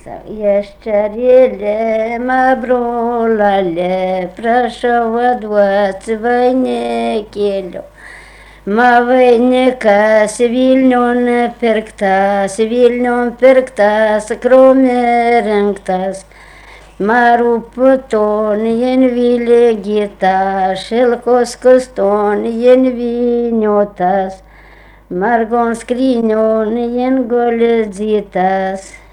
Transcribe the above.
Ящереле, бролале, prašau atduoti vainikėlių. Vainikas Vilniun pirktas, krūmė rinktas. Rūputonien vilegytas, šilkos kustonien vyniotas. Margon skrynionien gulėdzytas.